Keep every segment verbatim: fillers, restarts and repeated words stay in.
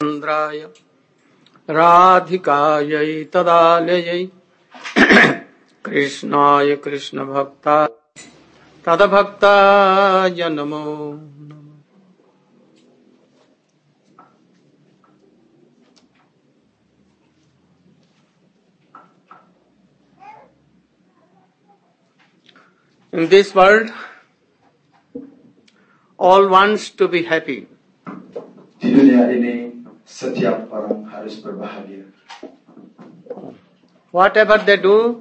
Chandraya Radhikayai Tadalayai Krishnaya Krishna Bhakta Tadabhakta Janamo. In this world, all wants to be happy. Di dunia ini, setiap orang harus berbahagia. Whatever they do,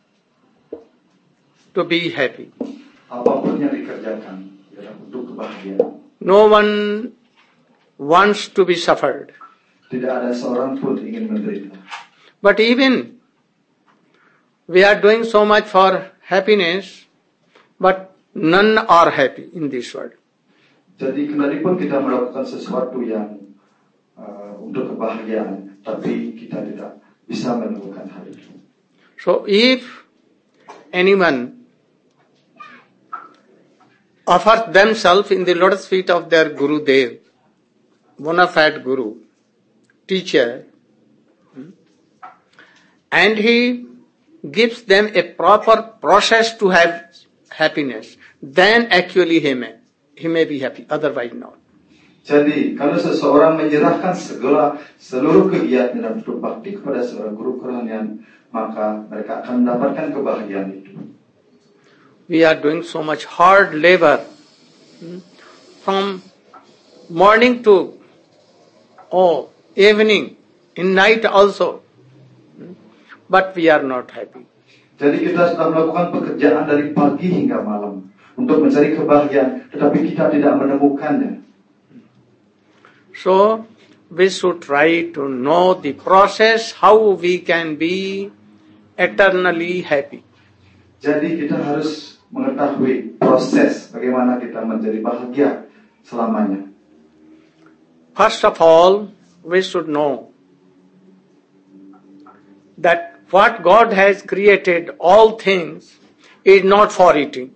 to be happy. Apapun yang dikerjakan, adalah untuk kebahagiaan. No one wants to be suffered. Tidak ada seorang pun ingin menderita. But even we are doing so much for happiness, but none are happy in this world. Jadi kendalipun kita melakukan sesuatu yang uh, untuk kebahagiaan, tapi kita tidak bisa menemukan hal itu. So if anyone offers themselves in the lotus feet of their Guru Dev, bona fide Guru, teacher, and he gives them a proper process to have happiness, then actually he may, he may be happy, otherwise not. Jadi, kalau seseorang menyerahkan segala seluruh kegiatan dan untuk bakti kepada seorang guru kerohanian, maka mereka akan mendapatkan kebahagiaan itu. We are doing so much hard labor from morning to oh evening, in night also, but we are not happy. Jadi kita sudah melakukan pekerjaan dari pagi hingga malam untuk mencari kebahagiaan, tetapi kita tidak menemukannya. So we should try to know the process how we can be eternally happy. Jadi kita harus mengetahui proses bagaimana kita menjadi bahagia selamanya. First of all, we should know that what God has created, all things, is not for eating.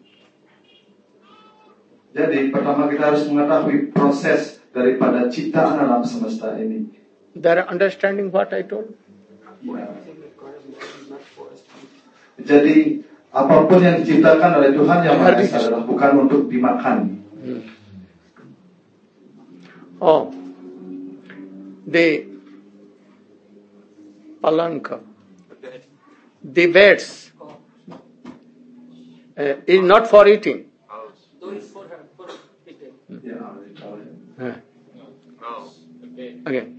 Jadi pertama kita harus mengetahui proses daripada ciptaan alam semesta ini. They are understanding what I told? Ya. Jadi apapun yang diciptakan oleh Tuhan yang Maha Esa adalah bukan untuk dimakan. Hmm. Oh, the palanka, the beds, uh, is not for eating. Uh, okay.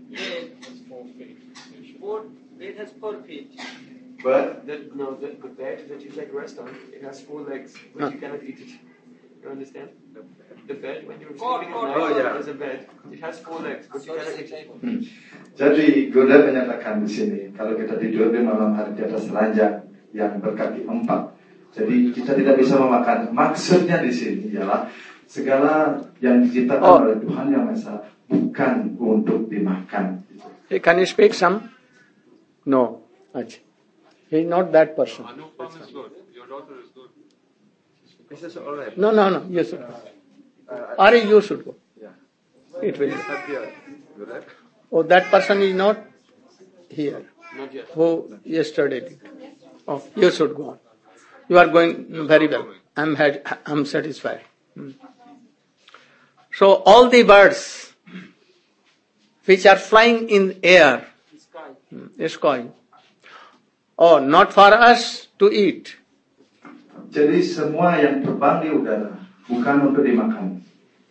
It has four feet. But The, no, the, the bed that you take rest on, it has four legs, but Huh. you cannot eat it. You understand? The bed, when you're Cord, sleeping cord, at night, cord. Oh, yeah. there's a bed. It has four legs, but you cannot eat it. Hmm. Jadi Goda menyatakan di sini kalau kita tidur di malam hari di atas ranjang yang berkaki empat, jadi kita tidak bisa memakan. Maksudnya di sini ialah segala yang diciptakan Oh. oleh Tuhan yang Maha Esa bukan untuk dimakan. Hey, can you speak some? No. Achha. He is not that person. Anupam is good. Your daughter is good. This is all right. No, no, no. You should go. Ari, you should go. Yeah. It will. here. Good. Oh, that person is not here. Not yet. Who yesterday did. Oh, you should go on. You are going very well. I'm had, I'm satisfied. Hmm. So all the birds which are flying in air, Sky. hmm, sky, oh, not for us to eat. Jadi semua yang terbang di udara bukan untuk dimakan.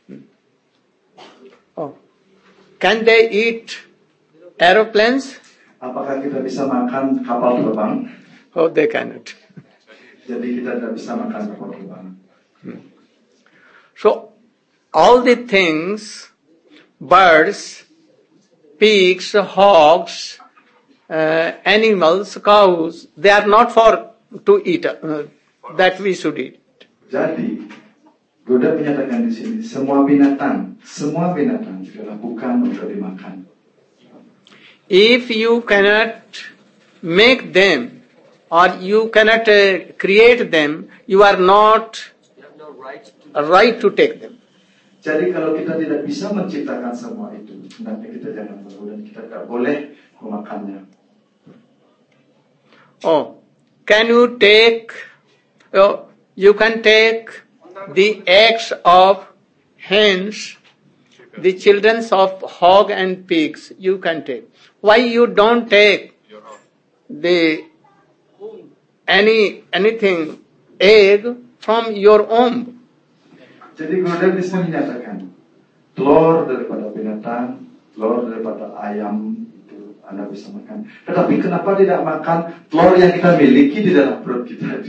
Oh, can they eat aeroplanes? Apakah kita bisa makan kapal terbang? Oh, they cannot. Jadi kita tidak bisa makan kapal terbang. So, all the things, birds, pigs, hogs, uh, animals, cows, they are not for to eat, uh, that we should eat. Jadi, Goda menyatakan di sini, semua binatang, semua binatang adalah bukan untuk dimakan. If you cannot make them, or you cannot uh, create them, you are not You have no right to. right to take them. Jadi kalau kita tidak bisa menciptakan semua itu, hendaknya kita jangan perlu dan tidak boleh memakannya. Oh, can you take, oh, you can take the eggs of hens, the children of hog and pigs, you can take. Why you don't take the any anything egg from your womb? Jadi Gurudev di sini menyatakan telur daripada binatang, telur daripada ayam itu Anda bisa makan. Tetapi kenapa tidak makan telur yang kita miliki di dalam perut kita?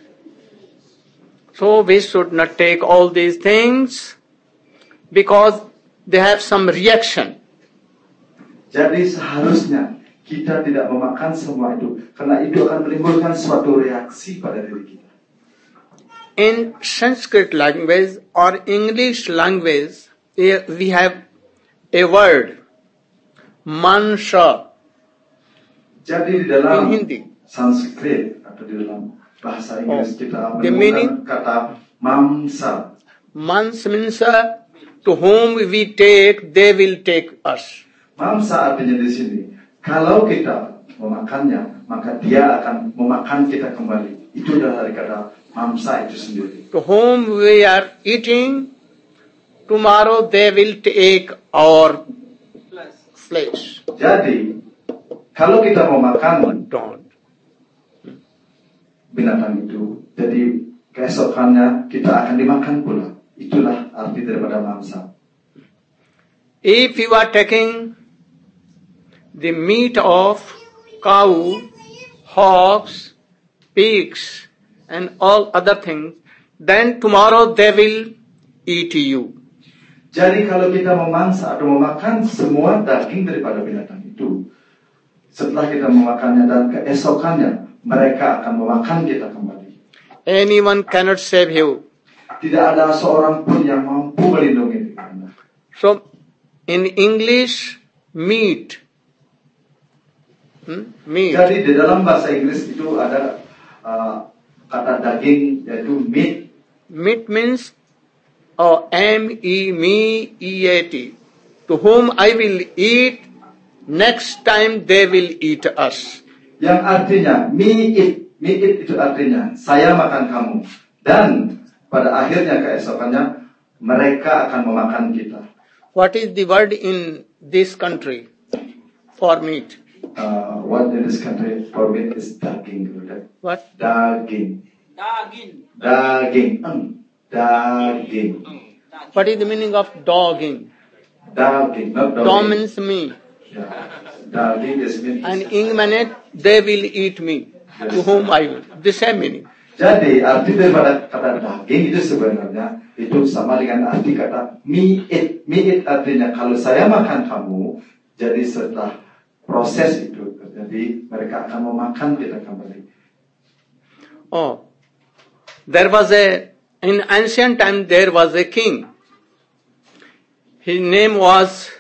So we should not take all these things because they have some reaction. Jadi seharusnya kita tidak memakan semua itu karena itu akan menimbulkan suatu reaksi pada diri kita. In Sanskrit language or English language, we have a word, mansa. Jadi di dalam In Hindi. Sanskrit atau di dalam bahasa Inggris Oh, kita the meaning? menemukan kata mamsa. Mans means uh, to whom we take, they will take us. Mamsa artinya di sini, kalau kita memakannya, maka dia akan memakan kita kembali. Itu adalah dari kata mamsa itu sendiri. To whom we are eating, tomorrow they will take our flesh. Jadi, kalau kita mau makan Don't. binatang itu, jadi keesokannya kita akan dimakan pula. Itulah arti daripada mamsa. If you are taking the meat of cow, hogs, pigs, and all other things, then tomorrow they will eat you. Jadi kalau kita memangsa atau memakan semua daging daripada binatang itu, setelah kita memakannya dan keesokannya mereka akan memakan kita kembali. Anyone cannot save you. Tidak ada seorang pun yang mampu melindungi diri Anda. So, in English, meat. Hmm? Meat. Jadi di dalam bahasa Inggris itu ada uh, kata daging yaitu meat. Meat means oh, M E me E A T. To whom I will eat, next time they will eat us. Yang artinya me eat. Me eat itu artinya saya makan kamu. Dan pada akhirnya keesokannya mereka akan memakan kita. What is the word in this country for meat? Uh, what in this country for meat is daging. What? Daging. Daging. Daging. Mm. Daging. What is the meaning of dogging? Daging, not doggy. Dog means me. Yeah. Daging is meat. And in minute, they will eat me. To whom I will. The same meaning. Jadi arti daripada kata daging itu sebenarnya itu sama dengan arti kata me eat. Me eat artinya kalau saya makan kamu, jadi setelah proses itu terjadi mereka akan memakan kita kembali. Oh, there was a, in ancient time there was a king. His name was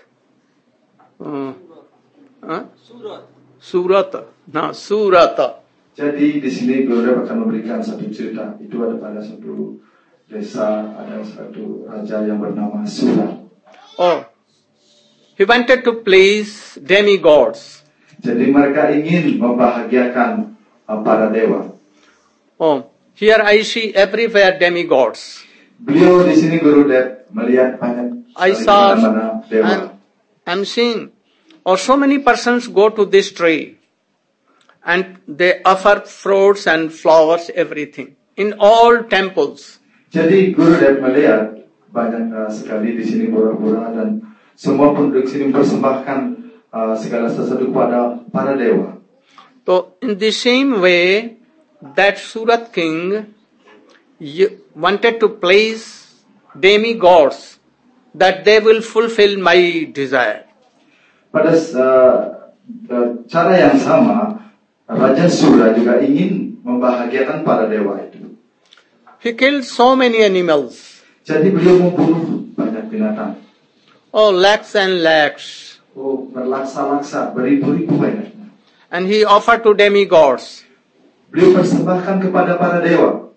uh, huh? Surat. Surata. No, Surata. Jadi di sini Gurudev akan memberikan satu cerita. Itu ada pada satu desa ada satu raja yang bernama Surat. Oh, he wanted to please demigods. Jadi mereka ingin membahagiakan uh, para dewa. Oh, here I see everywhere demigods. Beliau di sini Gurudev melihat banyak I sekali saw, mana-mana dewa. I'm, I'm seeing, or so many persons go to this tree and they offer fruits and flowers, everything, in all temples. Jadi Gurudev melihat banyak uh, sekali di sini pura-pura dan semua penduduk sini mempersembahkan uh, segala sesuatu kepada para dewa. So in the same way, that Surat king wanted to please demigods that they will fulfill my desire. Pada uh, uh, cara yang sama, Raja Sura juga ingin membahagiakan para dewa itu. He killed so many animals. Jadi beliau membunuh banyak binatang. Oh, lakhs and lakhs. Oh, berlaksa-laksa, beribu-ribu banyaknya. And he offered to demigods. Beliau persembahkan kepada para dewa.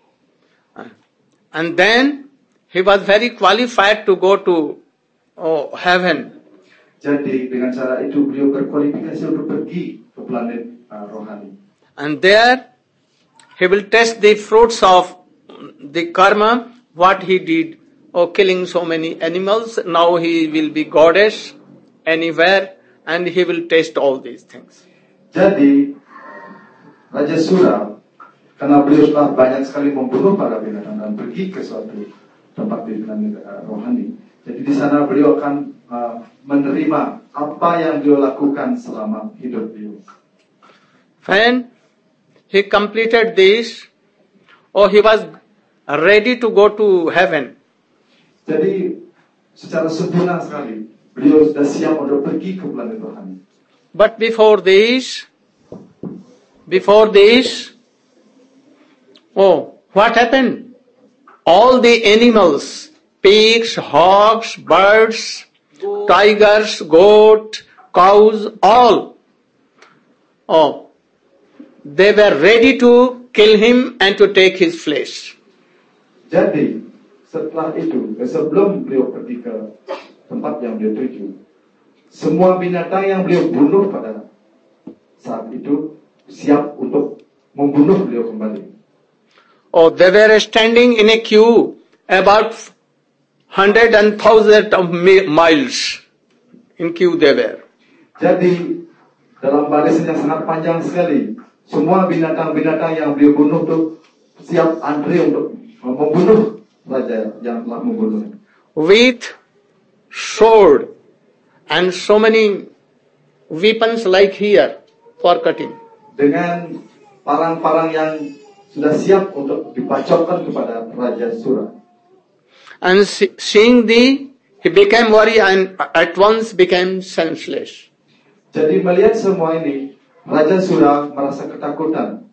And then he was very qualified to go to oh, heaven. Jadi dengan cara itu beliau berkualifikasi untuk pergi ke planet uh, rohani. And there he will test the fruits of the karma, what he did, or killing so many animals. Now he will be goddess anywhere, and he will test all these things. Jadi Raja Sura, karena beliau telah banyak sekali membunuh para binatang dan pergi ke suatu tempat di planet uh, rohani. Jadi di sana beliau akan uh, menerima apa yang beliau lakukan selama hidup beliau. When he completed this, or he was ready to go to heaven. Jadi secara sempurna sekali beliau sudah siap untuk pergi ke planet rohani. But before this, before this, oh, what happened? All the animals, pigs, hogs, birds, tigers, goat, cows, all, oh, they were ready to kill him and to take his flesh. Jadi setelah itu, eh, sebelum beliau pergi ke tempat yang beliau tuju, semua binatang yang beliau bunuh pada saat itu siap untuk membunuh beliau kembali. Oh, they were standing in a queue about hundred and thousand of mi- miles. In queue they were. Jadi dalam barisan yang sangat panjang sekali, semua binatang-binatang yang beliau bunuh itu siap antri untuk membunuh raja yang telah membunuh. With sword and so many weapons like here for cutting. Dengan parang-parang yang sudah siap untuk dibacokkan kepada Raja Sura. And see, seeing the, he became worried and at once became senseless. Jadi melihat semua ini, Raja Sura merasa ketakutan.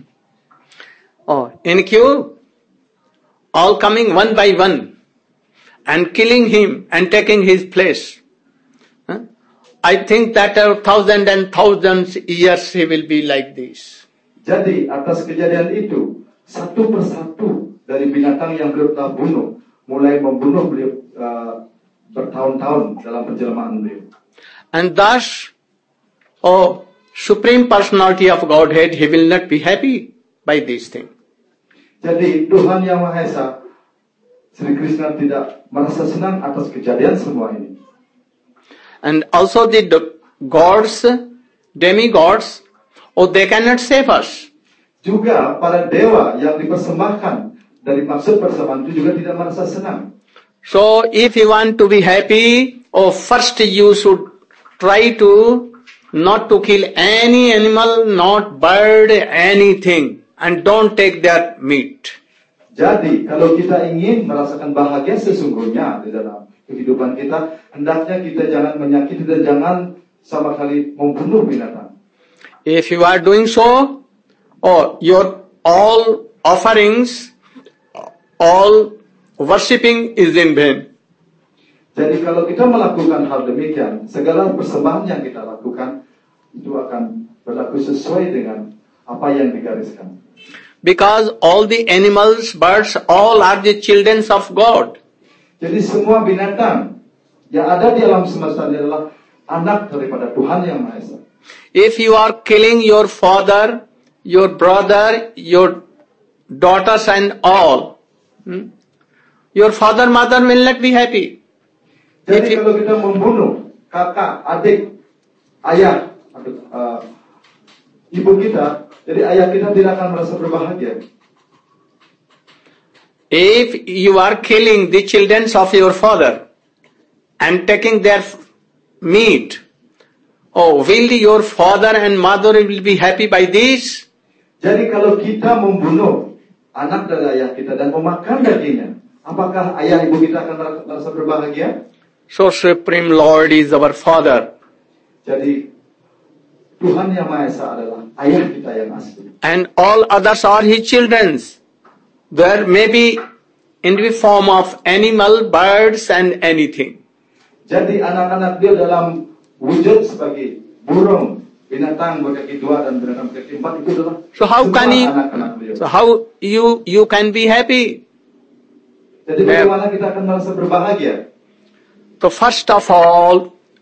Oh, in queue, all coming one by one and killing him and taking his place. Huh? I think that a thousand and thousands years he will be like this. Jadi atas kejadian itu, satu persatu dari binatang yang beliau telah bunuh, mulai membunuh beliau uh, bertahun-tahun dalam penjelmaan beliau. And thus, oh, Supreme Personality of Godhead, he will not be happy by this thing. Jadi Tuhan Yang Maha Esa, Sri Krishna tidak merasa senang atas kejadian semua ini. And also the gods, demigods, oh, they cannot save us. Juga para dewa yang dipersembahkan dari maksud persembahan itu juga tidak merasa senang. So if you want to be happy, oh, first you should try to not to kill any animal, not bird, anything, and don't take their meat. Jadi kalau kita ingin merasakan bahagia sesungguhnya di dalam kehidupan kita, hendaknya kita jangan menyakiti dan jangan sama kali membunuh binatang. If you are doing so, oh, your all offerings, all worshipping is in vain. Jadi kalau kita melakukan hal demikian, segala persembahan yang kita lakukan itu akan berlaku sesuai dengan apa yang digariskan. Because all the animals, birds, all are the children of God. Jadi semua binatang yang ada di alam semesta ini adalah anak daripada Tuhan Yang Maha Esa. If you are killing your father, your brother, your daughters and all, hmm, your father, mother will not be happy. Jadi If you- kalau kita membunuh kakak, adik, ayah, atau, uh, ibu kita, jadi ayah kita tidak akan merasa berbahagia. If you are killing the children of your father and taking their meat, oh, will your father and mother will be happy by this? Jadi kalau kita membunuh anak dari ayah kita dan memakan dagingnya, apakah ayah ibu kita akan merasa berbahagia? So Supreme Lord is our Father. Jadi Tuhan Yang Maha Esa adalah ayah kita yang asli. And all others are His children. There may be in the form of animal, birds and anything. Jadi anak-anak dia dalam wujud sebagai burung, binatang berkaki dua dan binatang berkaki empat itu adalah So how semua can you, anak-anak beliau. so how you, you can be happy? Jadi bagaimana kita akan merasa berbahagia? So first of all,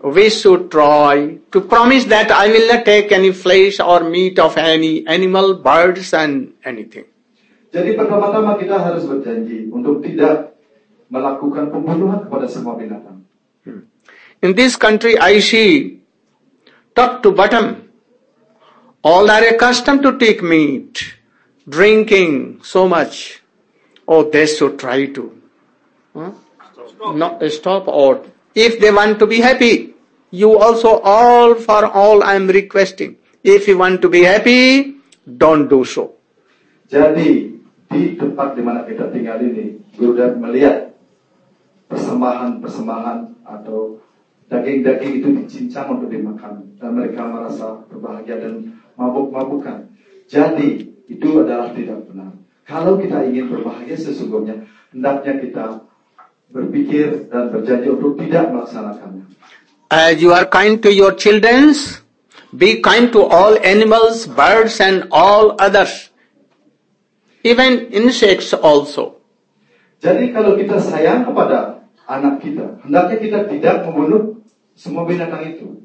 we should try to promise that I will not take any flesh or meat of any animal, birds and anything. Jadi pertama-tama kita harus berjanji untuk tidak melakukan pembunuhan kepada semua binatang. In this country I see top to bottom all are accustomed to take meat, drinking so much. Oh, they should try to huh? not stop or if they want to be happy. You also all for all I am requesting. If you want to be happy, don't do so. Jadi di tempat di mana kita tinggal ini, Gurudev melihat persembahan-persembahan atau daging-daging itu dicincang untuk dimakan dan mereka merasa berbahagia dan mabuk-mabukan. Jadi itu adalah tidak benar. Kalau kita ingin berbahagia sesungguhnya, hendaknya kita berpikir dan berjanji untuk tidak melaksanakannya. As you are kind to your children, be kind to all animals, birds and all others. Even insects also. Jadi kalau kita sayang kepada anak kita, hendaknya kita tidak membunuh semua binatang itu.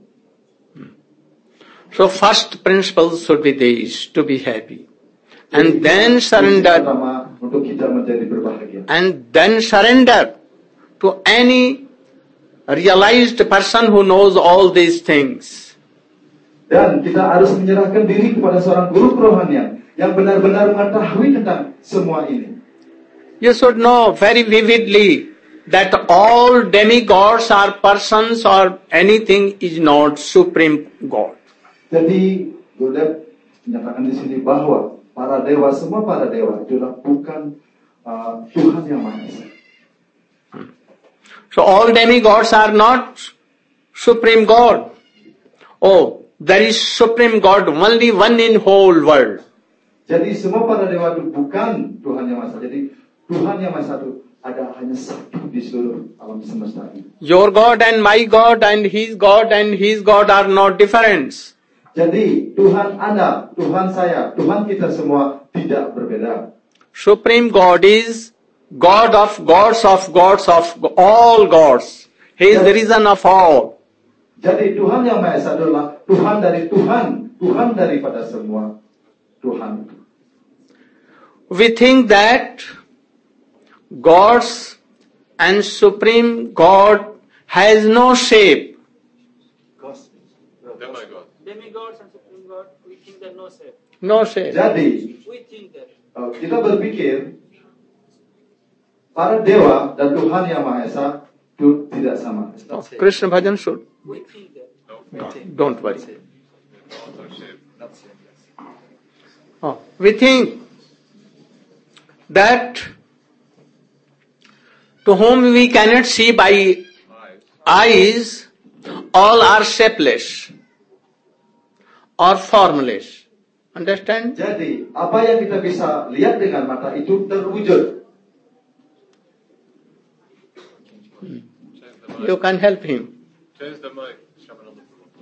So first principle should be this, to be happy. And then surrender. Untuk kita menjadi berbahagia. And then surrender to any realized person who knows all these things. Dan kita harus menyerahkan diri kepada seorang guru kerohanian yang benar-benar mengetahui tentang semua ini. You should know very vividly that all demigods or persons or anything is not supreme God. Jadi Gurudev menyatakan di sini bahwa para dewa, semua para dewa itulah bukan uh, Tuhan yang Maha Esa. So all demigods are not supreme God. Oh, there is supreme God only one in whole world. Jadi semua para dewa itu bukan Tuhan yang Maha Esa. Jadi Tuhan yang Maha Esa itu ada hanya satu di seluruh alam semesta ini. Your God and my God and his God and his God are not different. Jadi Tuhan Anda, Tuhan saya, Tuhan kita semua tidak berbeda. Supreme God is God of gods of gods of all gods. He is the reason of all. Jadi Tuhan yang Maha Esa adalah Tuhan dari Tuhan, Tuhan daripada semua Tuhan. We think that gods and Supreme God has no shape. Demigod. Demigods and Supreme God, we think that no shape. No shape. Jadi We think that. uh, kita berpikir para dewa dan Tuhan yang Maha Esa itu tidak sama. Oh, Krishna Bhajan should. We think that. No, don't worry. No shape. Oh, we think that to whom we cannot see by eyes, all are shapeless or formless. Understand? Jadi apa yang kita bisa lihat dengan mata itu terwujud. You can help him. Change the mic. Shamananda.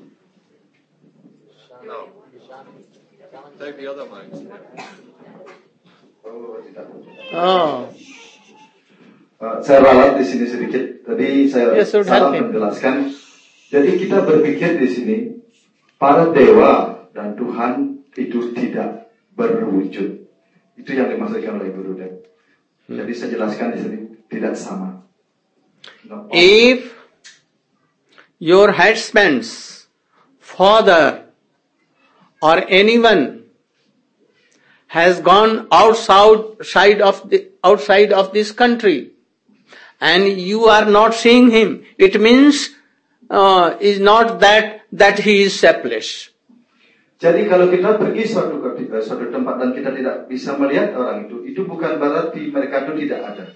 No. Take the other mic. Oh, Uh, saya ralat di sini sedikit. Tadi saya Yes, sir, salah help him. menjelaskan. Jadi kita berpikir di sini para dewa dan Tuhan itu tidak berwujud. Itu yang dimaksudkan oleh Gurudev. Jadi saya jelaskan di sini tidak sama. No. if your husband's father or anyone has gone outside of the outside of this country and you are not seeing him, it means uh, is not that that he is shapeless. Jadi kalau kita pergi suatu ketika suatu tempat dan kita tidak bisa melihat orang itu, itu bukan berarti mereka itu tidak ada.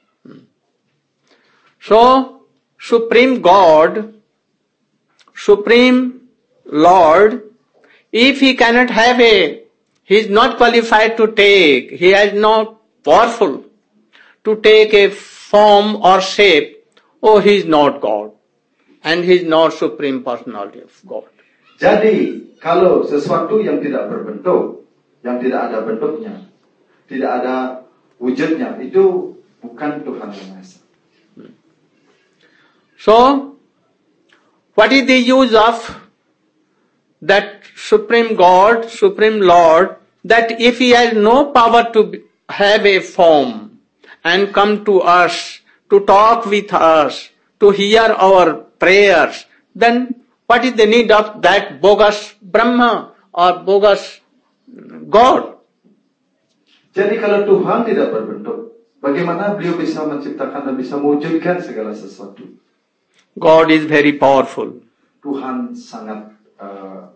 So Supreme God, Supreme Lord, if he cannot have a, he is not qualified to take, he is not powerful to take a form or shape, oh, he is not God and he is not Supreme Personality of God. Jadi kalau sesuatu yang tidak berbentuk, yang tidak ada bentuknya, tidak ada wujudnya, itu bukan Tuhan yang Maha Esa. So, what is the use of that Supreme God, Supreme Lord, that if He has no power to be- have a form and come to us, to talk with us, to hear our prayers, then what is the need of that bogus Brahma or bogus God? Jadi kalau Tuhan tidak berbentuk, bagaimana beliau bisa menciptakan dan bisa mewujudkan segala sesuatu? God is very powerful. Tuhan sangat uh,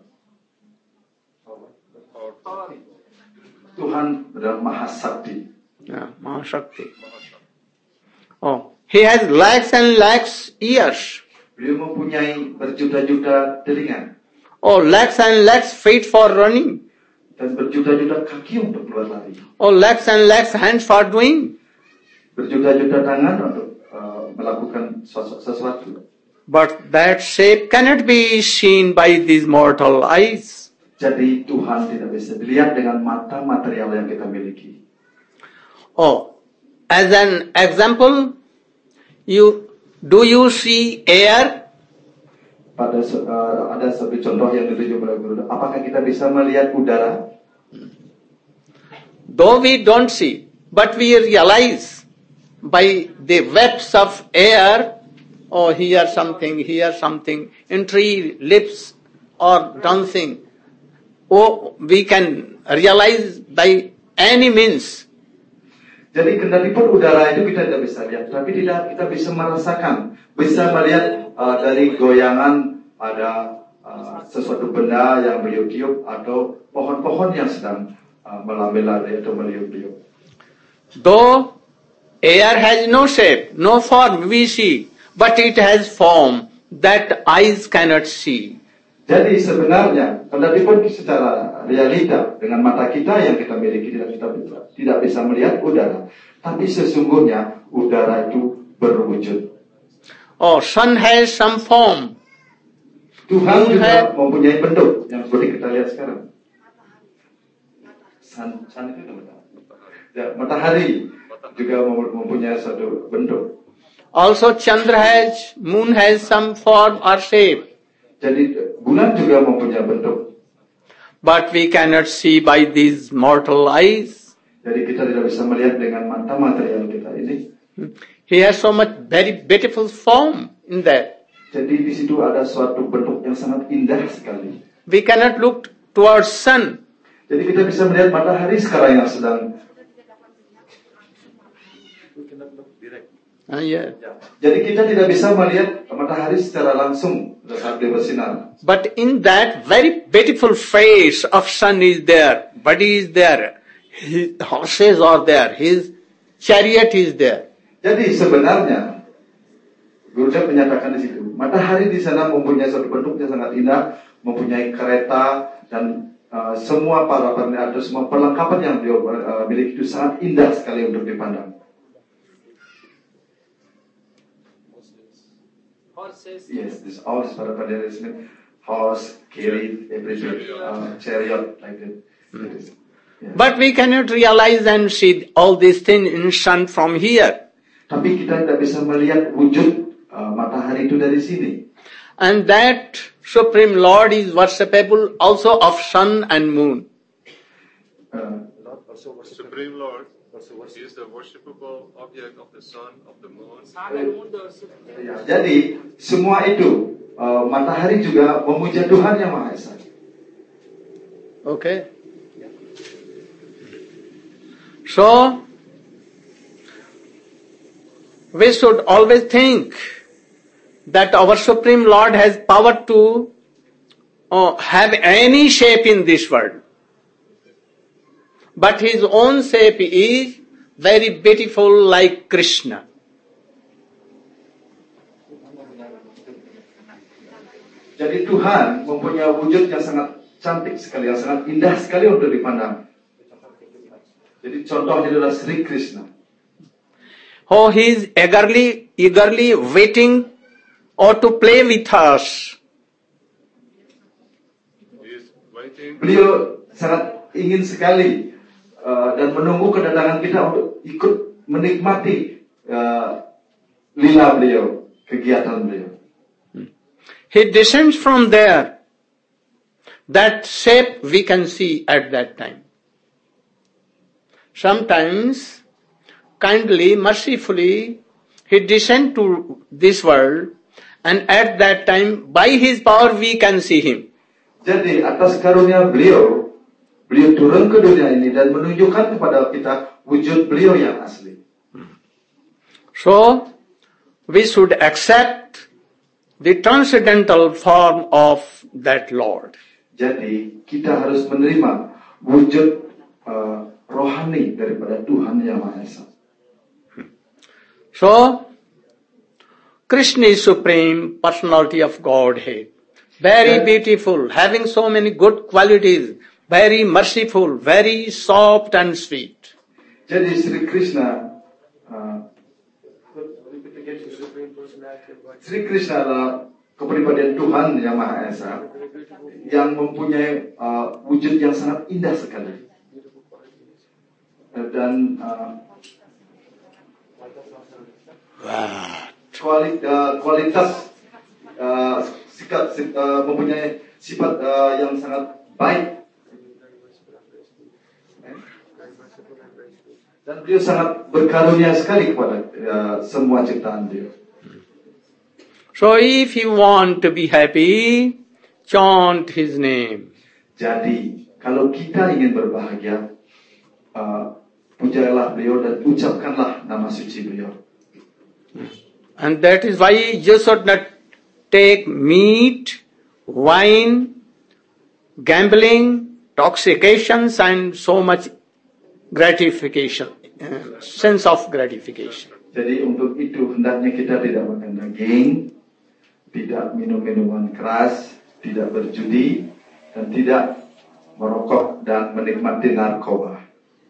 Tuhan adalah Maha Sakti. Yeah, Mahashakti. Oh, He has lakhs and lakhs ears. Beliau mempunyai berjuta-juta telinga Oh, lakhs and lakhs feet for running. dan berjuta-juta kaki untuk keluar lari. Oh, lakhs and lakhs hands for doing. Berjuta-juta tangan untuk uh, melakukan sesu- sesuatu. But that shape cannot be seen by these mortal eyes. Jadi Tuhan tidak bisa dilihat dengan mata material yang kita miliki. Oh, as an example, you do you see air? Pada se- uh, ada satu contoh yang ditunjuk oleh Guru. Apakah kita bisa melihat udara? Though we don't see, but we realize by the webs of air, oh, here something, here something, in tree lips or dancing. Oh, we can realize by any means. Jadi kendaripun udara itu kita tidak bisa lihat, tapi tidak kita bisa merasakan, bisa melihat uh, dari goyangan ada uh, sesuatu benda yang meliuk-liuk atau pohon-pohon yang sedang uh, melambai-lambai atau meliuk-liuk. Though air has no shape, no form, we see, but it has form that eyes cannot see. Jadi sebenarnya kendaripun secara realita dengan mata kita yang kita miliki tidak kita tidak bisa melihat udara, tapi sesungguhnya udara itu berwujud. Oh, sun has some form. Tuhan juga Tuhan. mempunyai bentuk yang seperti kita lihat sekarang. Sun, sun itu apa? Ya, matahari juga mempunyai satu bentuk. Also Chandra has, moon has some form or shape. Jadi bulan juga mempunyai bentuk. But we cannot see by these mortal eyes. Jadi kita tidak bisa melihat dengan mata material kita ini. He has so much very beautiful form in that. Jadi di situ ada suatu bentuk yang sangat indah sekali. We cannot look towards sun. Jadi kita bisa melihat matahari sekarang yang sedang. Ah, yeah. Jadi kita tidak bisa melihat matahari secara langsung saat dia bersinar. But in that very beautiful face of sun is there, body is there, his horses are there, his chariot is there. Jadi sebenarnya Gurudev menyatakan di situ, matahari di sana mempunyai satu bentuk yang sangat indah, mempunyai kereta dan uh, semua para atau semua perlengkapan yang beliau uh, miliki itu sangat indah sekali untuk dipandang. Horses. Yes, this all is para horse, chariot, everything, uh, chariot like that. It is. Yeah. But we cannot realize and see all these things in sun from here. Tapi kita tidak bisa melihat wujud uh, matahari itu dari sini. And that Supreme Lord is worshipable also of sun and moon. Uh, Supreme Lord is the worshipable object of the sun, of the moon. Sun and moon, the ya, jadi semua itu uh, matahari juga memuja Tuhan yang Maha Esa. Okay. So, we should always think that our Supreme Lord has power to uh, have any shape in this world. But his own shape is very beautiful like Krishna. Jadi Tuhan mempunyai wujud yang sangat cantik sekali, yang sangat indah sekali untuk dipandang. Jadi contohnya adalah Sri Krishna. Oh, he is eagerly, eagerly waiting or to play with us. He is waiting. Beliau sangat ingin sekali uh, dan menunggu kedatangan kita untuk ikut menikmati uh, lila beliau, kegiatan beliau. he descends from there. That shape we can see at that time. Sometimes, kindly, mercifully, he descends to this world, and at that time, by his power, we can see him. Jadi atas karunia beliau, beliau turun ke dunia ini dan menunjukkan kepada kita wujud beliau yang asli. So, we should accept the transcendental form of that Lord. Jadi kita harus menerima wujud uh, rohani daripada Tuhan Yang Maha Esa. So, Krishna is supreme personality of Godhead. Very beautiful, having so many good qualities, very merciful, very soft and sweet. Jadi Sri Krishna, uh, Sri Krishna adalah kepribadian Tuhan Yang Maha Esa yang mempunyai uh, wujud yang sangat indah sekali. Dan uh, kuali, uh, kualitas uh, sikap uh, mempunyai sifat uh, yang sangat baik. Dan beliau sangat berkarunia sekali kepada uh, semua ciptaan beliau. So if you want to be happy, chant his name. Jadi, kalau kita ingin berbahagia, uh, pujalah beliau dan ucapkanlah nama suci beliau. And that is why you should not take meat, wine, gambling, intoxications, and so much gratification, uh, sense of gratification. Jadi untuk itu hendaknya kita tidak makan daging, tidak minum minuman keras, tidak berjudi, dan tidak merokok dan menikmati narkoba.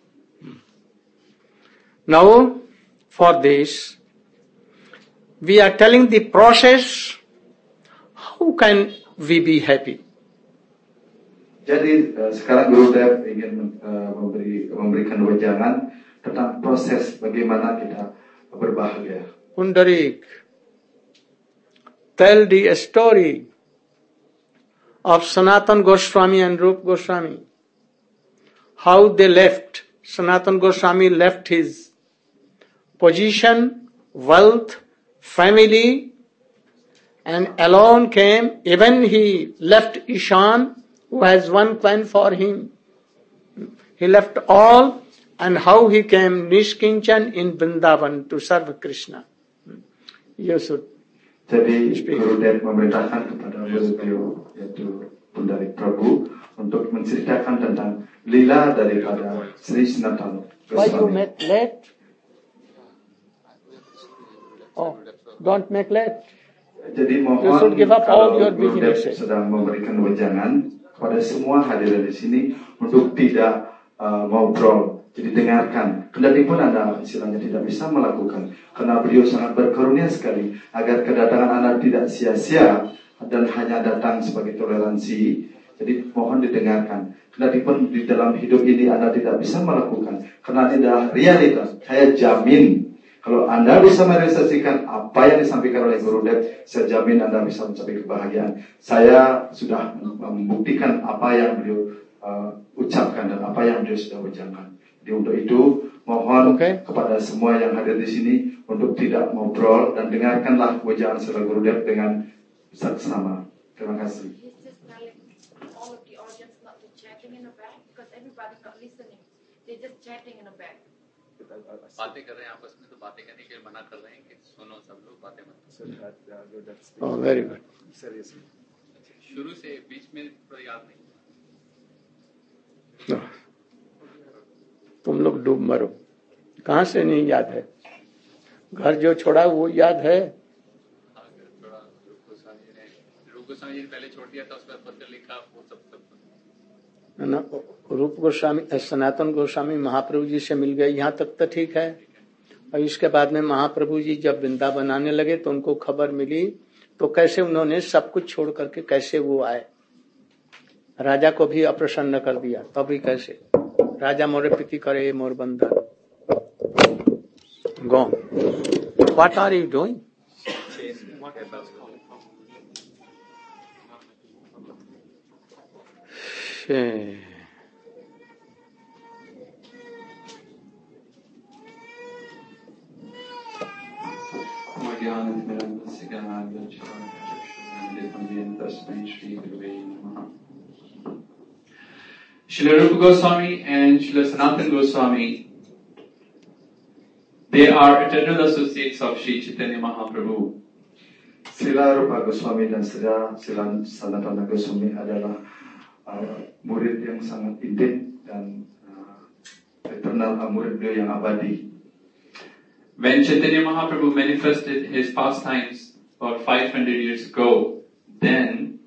Now, for this, we are telling the process, how can we be happy? Jadi uh, sekarang Gurudev ingin uh, memberi, memberikan wejangan tentang proses bagaimana kita berbahagia. Pundarik, tell the story of Sanatan Goswami and Rup Goswami. How they left. Sanatan Goswami left his position, wealth, family, and alone came. Even he left Ishan, who has one plan for him. He left all, and how he came Nishkinchan in Vrindavan to serve Krishna. You should. Jadi Gurudev memerintahkan kepada beliau, yaitu Pundarik Prabhu, untuk menceritakan tentang lila daripada Sri Sanatan Goswami. Why you make late? Oh, don't make late. Jadi mohon You should give up all your Gurudev businesses. sedang memberikan wejangan kepada semua hadirin di sini untuk tidak uh, ngobrol. Jadi dengarkan. Kendati pun Anda istilahnya tidak bisa melakukan, karena beliau sangat berkarunia sekali agar kedatangan Anda tidak sia-sia dan hanya datang sebagai toleransi. Jadi mohon didengarkan. Kendati pun di dalam hidup ini Anda tidak bisa melakukan, karena ini adalah realitas. Saya jamin kalau Anda bisa merealisasikan apa yang disampaikan oleh Gurudev, saya jamin Anda bisa mencapai kebahagiaan. Saya sudah membuktikan apa yang beliau uh, ucapkan dan apa yang beliau sudah ucapkan. Jadi untuk itu mohon okay. kepada semua yang hadir di sini untuk tidak ngobrol dan dengarkanlah wejangan saudara Gurudev dengan saksama. Terima kasih. He's just telling all of the audience not to chatting in the back because everybody's not listening. They're just chatting in the back. बातें कर रहे हैं आपस में तो बातें करने के लिए मना कर रहे हैं कि सुनो सब लोग बातें मत करो. Oh, very good. शुरू से बीच में थोड़ा याद नहीं. No. तुम लोग डूब मरो. कहाँ से नहीं याद है? घर जो छोड़ा वो याद है? थोड़ा रूप गोस्वामी जी ने रूप गोस्वामी जी ने पहले छोड़ दिया था, उसके बाद पत्र लिखा, वो सब सब ना रूप गोस्वामी सनातन गोस्वामी महाप्रभु जी से मिल गए, यहाँ तक तो ठीक है. और इसके बाद में महाप्रभु जी जब वृंदावन आने लगे तो उनको खबर मिली, तो कैसे उन्होंने सब कुछ छोड़ करके कैसे वो आए, राजा को भी अप्रसन्न कर दिया. तभी कैसे राजा मोरे प्रीति करे मोर बंधन. Go what are you doing? Okay. Srila Rupa Goswami and Srila Sanatana Goswami, they are eternal associates of Sri Chaitanya Mahaprabhu. Srila Rupa Goswami dan Srila Srila Sanatana Goswami adalah uh, murid yang sangat intim dan uh, eternal, uh, murid beliau yang abadi. When Chaitanya Mahaprabhu manifested his pastimes about five hundred years ago, then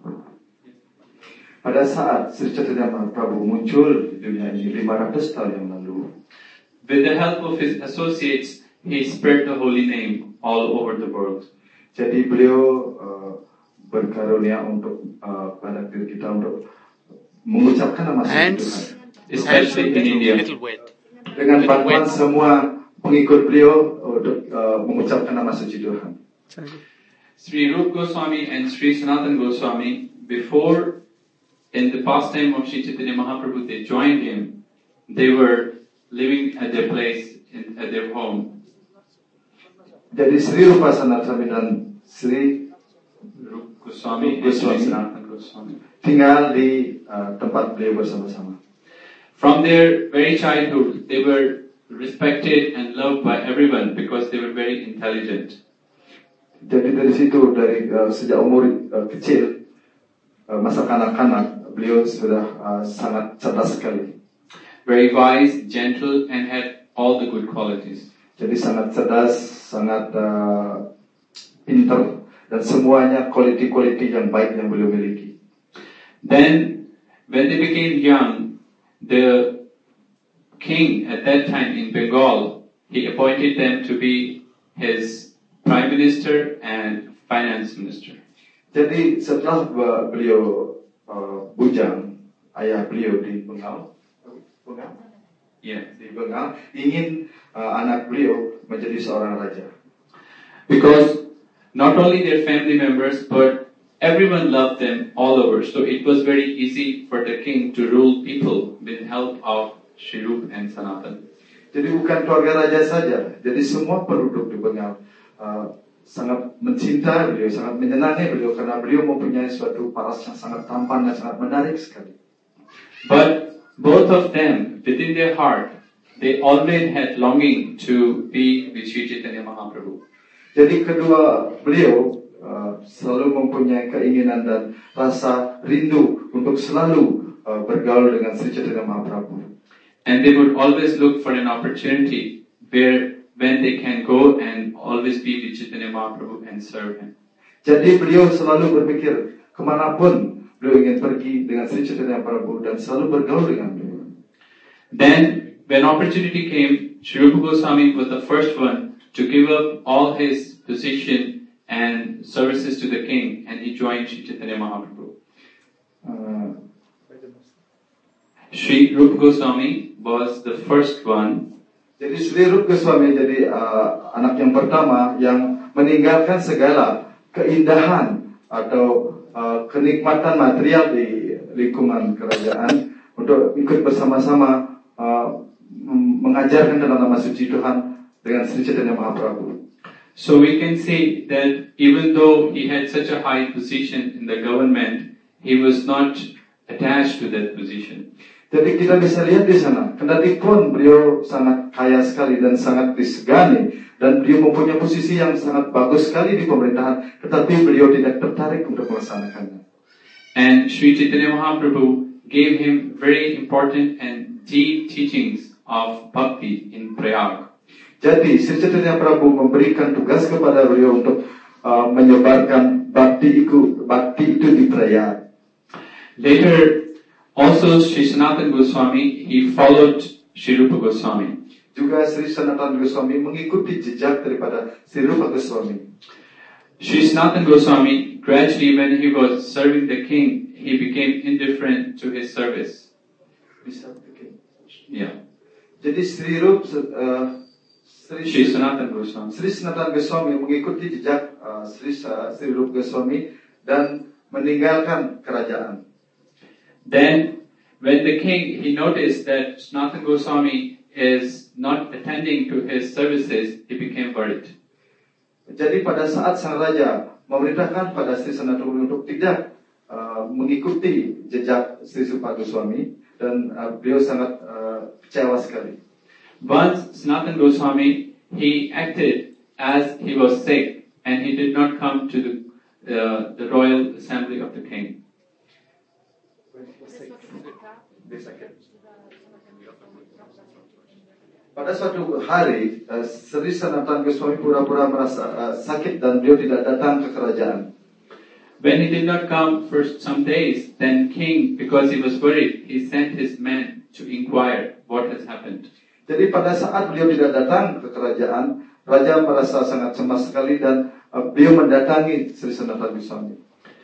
pada saat Sri Chaitanya Mahaprabhu muncul di dunia ini lima ratus tahun yang lalu, with the help of his associates, he spread the holy name all over the world. Jadi beliau uh, berkarunia untuk uh, pada diri kita untuk mengucapkan nama suci Tuhan. Especially in India. Dengan bantuan semua pengikut beliau untuk uh, mengucapkan nama suci Tuhan. Sri Rupa Goswami and Sri Sanatana Goswami, before in the pastime of Sri Chaitanya Mahaprabhu, they joined him. They were living at their place, in, at their home. Jadi Sri Rupa Sanatana dan Sri Rupa Goswami and Sri Sanatana Goswami tinggal di uh, tempat beliau bersama-sama. From their very childhood, they were respected and loved by everyone because they were very intelligent. Jadi dari situ, dari uh, sejak umur uh, kecil, uh, masa kanak-kanak, beliau sudah uh, sangat cerdas sekali. Very wise, gentle, and had all the good qualities. Jadi sangat cerdas, sangat uh, pintar, dan semuanya quality-quality yang baik yang beliau miliki. Then, when they became young, the king at that time in Bengal, he appointed them to be his prime minister and finance minister. Jadi setelah uh, beliau uh, bujang, ayah beliau di Bengal, Bengal? Yeah. Di Bengal, ingin uh, anak beliau menjadi seorang raja. Because not only their family members, but everyone loved them all over. So it was very easy for the king to rule people with help of Sri Rupa and Sanatana. Jadi bukan keluarga raja saja, jadi semua penduduk di Bengal uh, sangat mencintai beliau, sangat menyenangi beliau karena beliau mempunyai suatu paras yang sangat tampan dan sangat menarik sekali. But both of them, within their heart, they always had longing to be with Sri Chaitanya Mahaprabhu. Jadi kedua beliau uh, selalu mempunyai keinginan dan rasa rindu untuk selalu uh, bergaul dengan Sri Chaitanya Mahaprabhu. And they would always look for an opportunity where when they can go and always be with Chaitanya Mahaprabhu and serve him. Jadi beliau selalu berpikir kemanapun beliau ingin pergi dengan Sri Chaitanya Mahaprabhu dan selalu bergaul dengan beliau. Then, when opportunity came, Sri Rupa Goswami was the first one to give up all his position and services to the king, and he joined Sri Chaitanya Mahaprabhu. Uh, Sri Rupa Goswami was the first one. Jadi Sri Rupa Goswami jadi uh, anak yang pertama yang meninggalkan segala keindahan atau uh, kenikmatan material di lingkungan kerajaan untuk ikut bersama-sama uh, mengajarkan tentang nama suci Tuhan dengan Sri Chaitanya Mahaprabhu. So we can see that even though he had such a high position in the government, he was not attached to that position. Jadi kita bisa lihat di sana, kendati pun beliau sangat kaya sekali dan sangat disegani, dan beliau mempunyai posisi yang sangat bagus sekali di pemerintahan, tetapi beliau tidak tertarik untuk melaksanakannya. And Sri Chaitanya Mahaprabhu gave him very important and deep teachings of bhakti in Prayag. Jadi Sri Chaitanya Prabhu memberikan tugas kepada beliau untuk uh, menyebarkan bakti itu, bakti itu di Prayag. Later, also Sri Sanatana Goswami, he followed Sri Rupa Goswami. Juga Sri Sanatana Goswami mengikuti jejak daripada Sri Rupa Goswami. Sri Sanatana Goswami, gradually when he was serving the king, he became indifferent to his service. Yeah. Jadi Sri Rupa uh, Sri, Sri Sanatana Goswami. Sri Sanatana Goswami mengikuti jejak uh, Sri, Sri Rupa Goswami dan meninggalkan kerajaan. Then, when the king, he noticed that Sanatana Goswami is not attending to his services, he became worried. Jadi pada saat sang raja memerintahkan pada Sri Sanatana Goswami untuk tidak uh, mengikuti jejak Sri Supa Goswami, dan uh, beliau sangat uh, kecewa sekali. Once Sanatana Goswami, he acted as he was sick, and he did not come to the uh, the royal assembly of the king. Pada suatu hari, uh, Sri Sanatana Goswami pura-pura merasa uh, sakit dan beliau tidak datang ke kerajaan. When he did not come for some days, then king, because he was worried, he sent his men to inquire what has happened. Jadi pada saat beliau tidak datang ke kerajaan, raja merasa sangat cemas sekali dan uh, beliau mendatangi Sri Sanatana Goswami.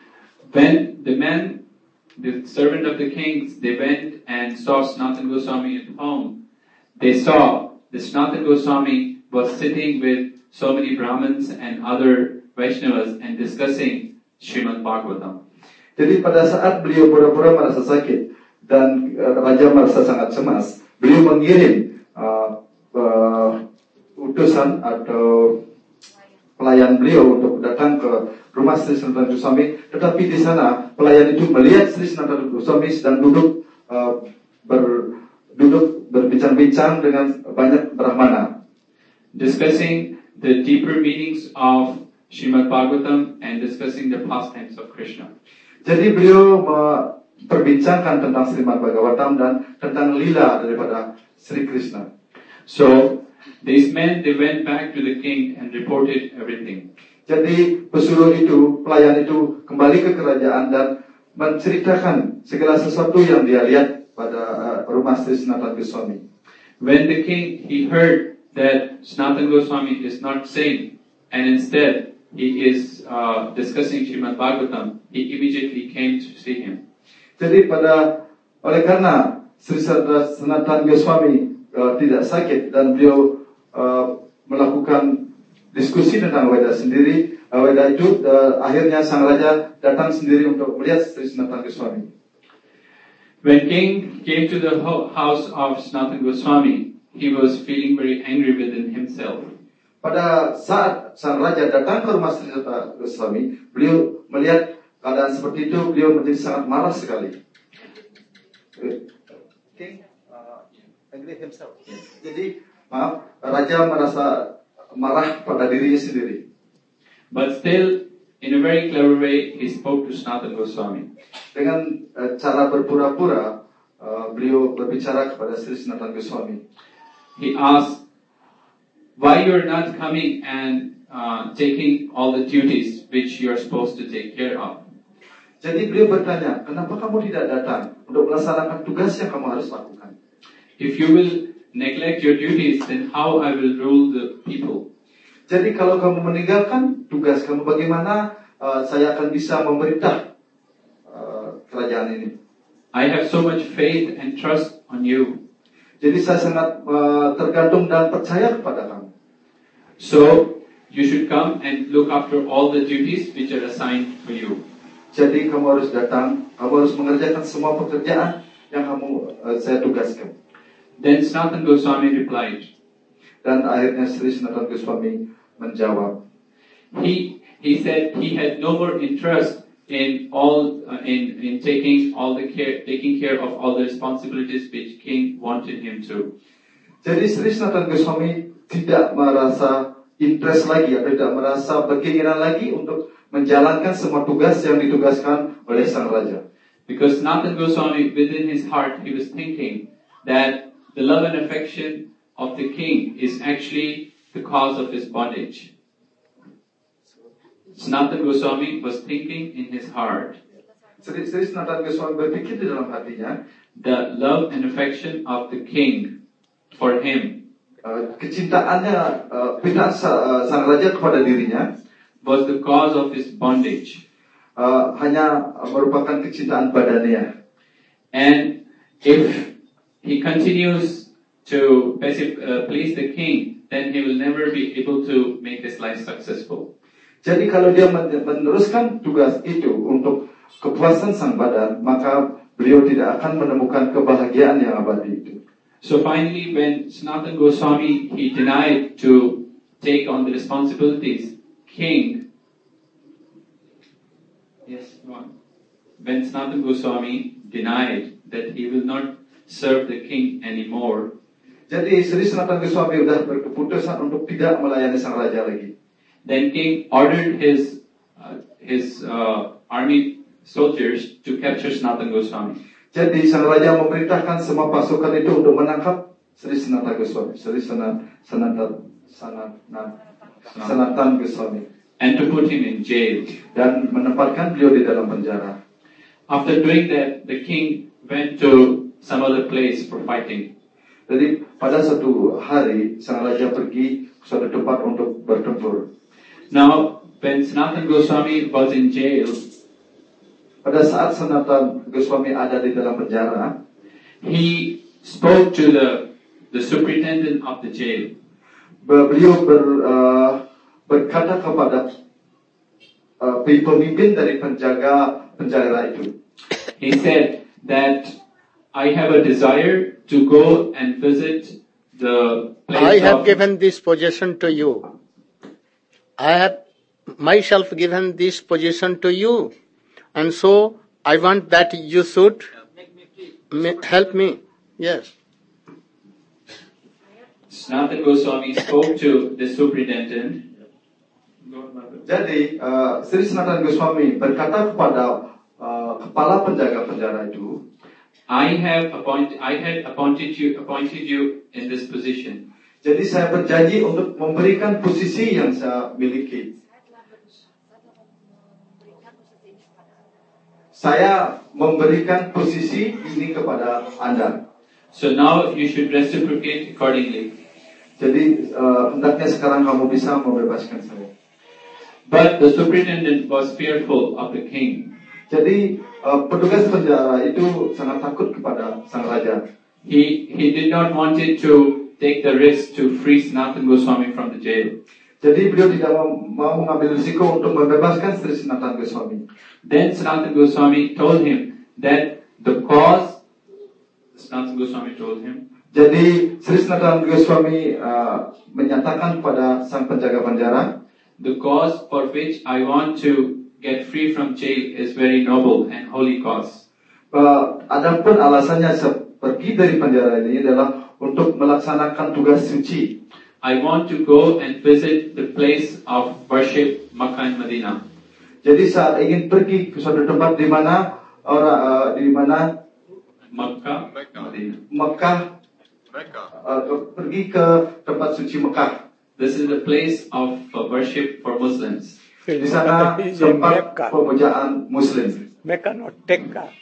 When the men, the servant of the kings, they went and saw Sanatana Goswami at home, they saw that Sanatana Goswami was sitting with so many Brahmins and other Vaishnavas and discussing Srimad Bhagavatam. Jadi pada saat beliau pura-pura merasa sakit dan uh, raja merasa sangat cemas, beliau mengirim uh, uh, utusan atau pelayan beliau untuk datang ke rumah Sri Sanatana Goswami. Tetapi di sana pelayan itu melihat Sri Sanatana Goswami sedang duduk uh, ber, duduk berbincang-bincang dengan banyak Brahmana, discussing the deeper meanings of Srimad Bhagavatam and discussing the pastimes of Krishna. Jadi beliau memperbincangkan tentang Srimad Bhagavatam dan tentang lila daripada Sri Krishna. So these men, they went back to the king and reported everything. Jadi pesuruh itu, pelayan itu kembali ke kerajaan dan menceritakan segala sesuatu yang dia lihat pada uh, rumah Sri Sanatana Goswami. When the king, he heard that Sanatana Goswami is not sane, and instead he is uh, discussing Srimad Bhagavatam, he immediately came to see him. Jadi pada oleh karena Sri Sanatana Goswami uh, tidak sakit dan beliau uh, melakukan diskusi tentang Weda sendiri, uh, Weda itu uh, akhirnya sang raja datang sendiri untuk melihat Sri Sanatana Goswami. When king came to the ho- house of Sanatana Goswami, he was feeling very angry within himself. Pada saat sang raja datang ke rumah Sri Sanatana Goswami, beliau melihat keadaan seperti itu, beliau menjadi sangat marah sekali. King uh, angry himself. Jadi maaf, raja merasa marah pada dirinya sendiri. But still, in a very clever way, he spoke to Sanatana Goswami. Dengan uh, cara berpura-pura, uh, beliau berbicara kepada Sri Sanatana Goswami. He asked, why you are not coming and uh, taking all the duties which you are supposed to take care of? Jadi beliau bertanya, kenapa kamu tidak datang untuk melaksanakan tugas yang kamu harus lakukan? If you will neglect your duties, then how I will rule the people? Jadi kalau kamu meninggalkan tugas kamu, bagaimana uh, saya akan bisa memerintah uh, kerajaan ini? I have so much faith and trust on you. Jadi saya sangat uh, tergantung dan percaya kepada kamu. So you should come and look after all the duties which are assigned for you. Jadi kamu harus datang, kamu harus mengerjakan semua pekerjaan yang kamu uh, saya tugaskan. Then Sanatana Goswami replied. Dan akhirnya Sri Sanatana Goswami menjawab. He he said he had no more interest in all uh, in in taking all the care taking care of all the responsibilities which king wanted him to. Jadi Sri Sanatana Goswami tidak merasa interest lagi atau tidak merasa berkeinginan lagi untuk menjalankan semua tugas yang ditugaskan oleh sang raja. Because Sanatana Goswami, within his heart, he was thinking that the love and affection of the king is actually the cause of his bondage. Sanatana Goswami was thinking in his heart, Sri Sanatana Goswami berpikir di dalam hatinya, the love and affection of the king for him uh, kecintaannya uh, pihak uh, sang raja kepada dirinya was the cause of his bondage. Uh, hanya merupakan kecintaan badannya. And if he continues to uh, please the king, then he will never be able to make his life successful. Jadi kalau dia meneruskan tugas itu untuk kepuasan sang badan, maka beliau tidak akan menemukan kebahagiaan yang abadi itu. So finally, when Sanatana Goswami, he denied to take on the responsibilities, king, yes, one. When Sanatana Goswami denied that he will not serve the king anymore, jadi Sri Sanatana Goswami sudah berkeputusan untuk tidak melayani sang raja lagi. then king ordered his uh, his uh, army soldiers to capture Sanatana Goswami. Jadi sang raja memerintahkan semua pasukan itu untuk menangkap Sri Sanatana Goswami, Sri Sanat Sanatan Sanatan Sanatan Goswami, and to put him in jail. dan menempatkan beliau di dalam penjara. After doing that, the king went to some other place for fighting. Jadi pada satu hari sang raja pergi ke suatu tempat untuk bertempur. Now, when Sanatana Goswami was in jail, Pada saat Sanatana Goswami ada di dalam penjara, he spoke to the the superintendent of the jail. beliau ber, uh, berkata kepada uh, pemimpin dari penjaga penjara itu. He said that I have a desire to go and visit the I place have of... given this position to you. I have myself given this position to you. And so, I want that you should ma- help me. Yes. Sanatana Goswami spoke to the superintendent. Jadi uh, Sri Sanatana Goswami berkata kepada uh, kepala penjaga penjara itu, I have appointed, I had appointed you, appointed you in this position. jadi saya berjanji untuk memberikan posisi yang saya miliki. Saya memberikan posisi ini kepada Anda. So now you should reciprocate accordingly. Jadi uh, hendaknya sekarang kamu bisa membebaskan saya. But the superintendent was fearful of the king. Jadi uh, petugas penjara itu sangat takut kepada sang raja. He he did not want it to take the risk to free Sanatana Goswami from the jail. Jadi beliau tidak mau, mau mengambil risiko untuk membebaskan Sri Sanatana Goswami. Then Sanatana Goswami told him that the cause, Sanatana Goswami told him, Jadi Sri Sanatana Goswami uh, menyatakan kepada sang penjaga penjara, the cause for which I want to get free from jail is very noble and holy cause. uh, adapun alasannya saya pergi dari penjara ini adalah untuk melaksanakan tugas suci. I want to go and visit the place of worship, Makkah and Medina. Jadi saya ingin pergi ke suatu tempat di mana orang uh, di mana Makkah, Mecca. Medina. Mekah, Mecca. uh, ke- pergi ke tempat suci Mekah. This is the place of uh, worship for Muslims. Di sana Is in tempat Mecca. pemujaan Muslim. Mecca, not Tekka.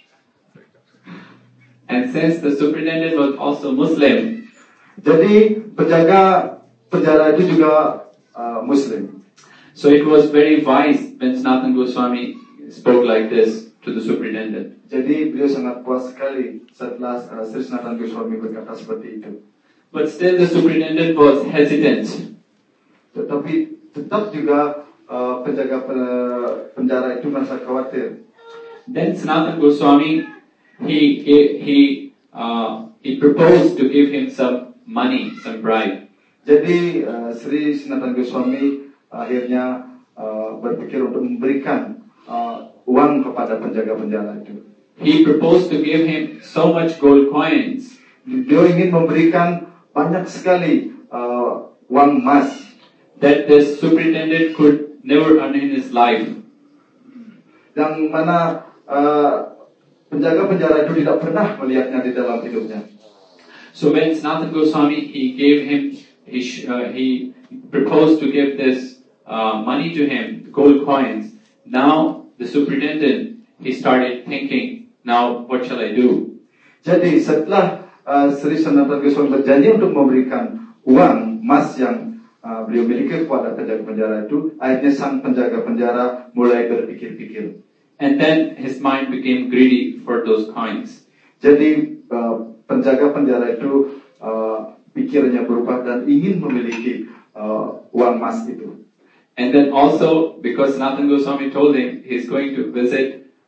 And since the superintendent was also Muslim, Jadi penjaga penjara itu juga uh, Muslim. so it was very wise when Sanatana Goswami spoke like this to the superintendent. Jadi beliau sangat puas sekali setelah uh, Sri Sanatana Goswami berkata seperti itu. But still the superintendent was hesitant. Tetapi tetap juga uh, penjaga pe- penjara itu merasa khawatir. Then Sanatana Goswami, he he he, uh, he proposed to give him some money, some bribe. Jadi uh, Sri Sanatana Goswami akhirnya uh, berpikir untuk memberikan uh, uang kepada penjaga penjara itu. He proposed to give him so much gold coins Beliau ingin memberikan banyak sekali uh, uang emas that the superintendent could never earn in his life. yang mana uh, penjaga penjara itu tidak pernah melihatnya di dalam hidupnya. So when Sanatana Goswami, he gave him, he, sh- uh, he proposed to give this uh, money to him, gold coins. Now the superintendent, he started thinking, now what shall I do? Jadi setelah uh, Sri Sanatana Goswami berjanji untuk memberikan uang emas yang uh, beliau miliki kepada penjaga penjara itu, akhirnya sang penjaga penjara mulai berpikir-pikir. And then his mind became greedy for those coins. Jadi uh, penjaga penjara itu uh, pikirannya berubah dan ingin memiliki uh, uang emas itu. And then also, because Sanatana Goswami told him he's going to visit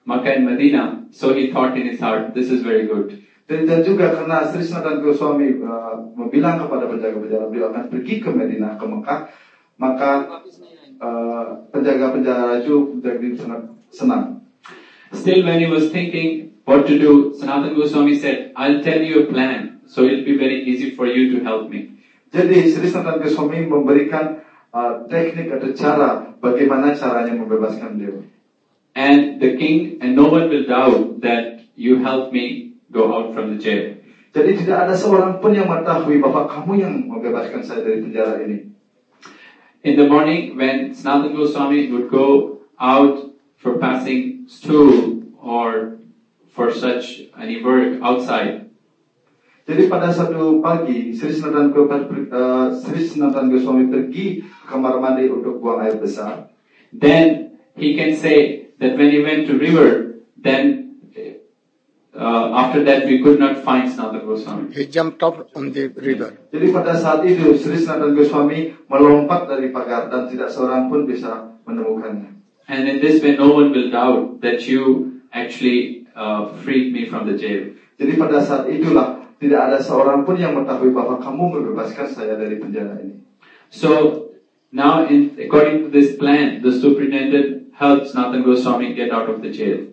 Makkah and Medina, so he thought in his heart, this is very good. Dan, dan juga karena Sri Sanatana Goswami uh, bilang kepada penjaga-penjara beliau akan pergi ke Medina, ke Mekah, maka uh, penjaga-penjara itu menjadi sangat senang. Still, when he was thinking what to do, Sanatana Goswami said, I'll tell you a plan, so it'll be very easy for you to help me. Jadi Sri Sanatana Goswami memberikan uh, teknik atau cara bagaimana caranya membebaskan beliau. And the king, and no one will doubt that you help me go out from the jail. Jadi tidak ada seorang pun yang mengetahui bahwa kamu yang membebaskan saya dari penjara ini. In the morning, when Sanatana Goswami would go out for passing stool or for such any work outside, jadi pada satu pagi Sri Sanatana uh, Sri Sanatana Goswami pergi ke kamar mandi untuk buang air besar. then he can say that when he went to river, then uh, after that we could not find Sanatana Goswami. He jumped off on the river. Jadi pada saat itu Sri Sanatana Goswami melompat dari pagar dan tidak seorang pun bisa menemukannya. And in this way, no one will doubt that you actually uh, freed me from the jail. Jadi pada saat itulah tidak ada seorang pun yang mengetahui bahwa kamu membebaskan saya dari penjara ini. So now, in, according to this plan, the superintendent helped Sanatana Goswami get out of the jail.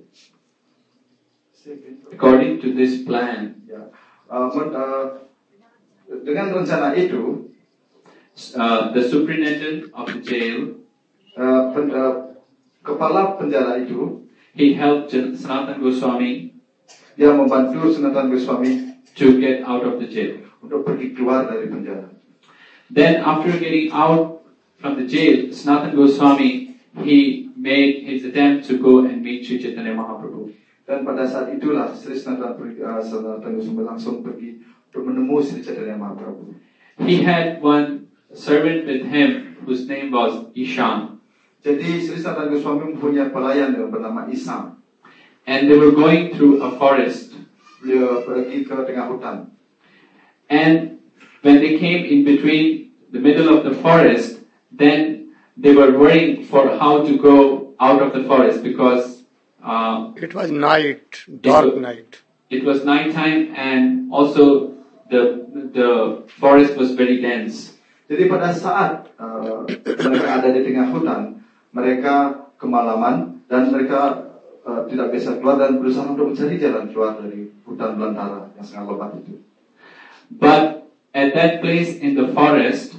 According to this plan, Ya. Uh, men- uh, dengan rencana itu, uh, the superintendent of the jail, uh, pen- uh, kepala penjara itu, he helped Sanatana Goswami dia membantu Sanatana Goswami to get out of the jail. untuk pergi keluar dari penjara. Then, after getting out from the jail, Sanatana Goswami, he made his attempt to go and meet Sri Chaitanya Mahaprabhu. Dan pada saat itulah Sri Sanatana uh, Sanatana Goswami langsung pergi untuk menemui Sri Chaitanya Mahaprabhu. He had one servant with him whose name was Ishan, Jadi Sri Sanatana Goswami mempunyai pelayan yang bernama Isam. and they were going through a forest. Beliau pergi ke tengah hutan. And when they came in between the middle of the forest, then they were worrying for how to go out of the forest because uh, It was night, dark was- night. it was nighttime and also the the forest was very dense. Jadi pada saat uh, mereka ada di tengah hutan, mereka kemalaman dan mereka uh, tidak bisa keluar dan berusaha untuk mencari jalan keluar dari hutan belantara yang sangat lebat itu. But at that place in the forest,